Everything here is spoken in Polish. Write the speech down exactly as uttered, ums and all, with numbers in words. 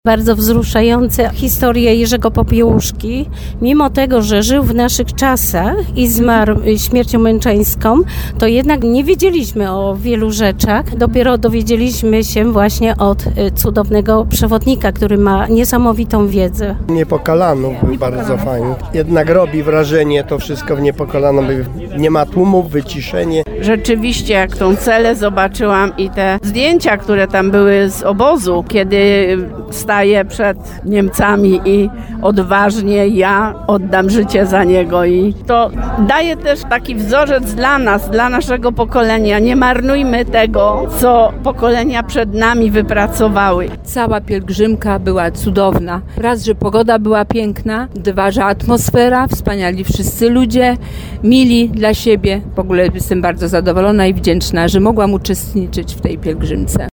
Bardzo wzruszające historie Jerzego Popiełuszki. Mimo tego, że żył w naszych czasach i zmarł śmiercią męczeńską, to jednak nie wiedzieliśmy o wielu rzeczach. Dopiero dowiedzieliśmy się właśnie od cudownego przewodnika, który ma niesamowitą wiedzę. Niepokalanów był bardzo fajny. Jednak robi wrażenie to wszystko w Niepokalanów. Nie ma tłumów, wyciszenie. Rzeczywiście, jak tą celę zobaczyłam i te zdjęcia, które tam były z obozu, kiedy staje przed Niemcami i odważnie ja oddam życie za niego, i to daje też taki wzorzec dla nas, dla naszego pokolenia. Nie marnujmy tego, co pokolenia przed nami wypracowały. Cała pielgrzymka była cudowna. Raz, że pogoda była piękna, dwa, że atmosfera, wspaniali wszyscy ludzie, mili dla siebie. W ogóle jestem bardzo zadowolona i wdzięczna, że mogłam uczestniczyć w tej pielgrzymce.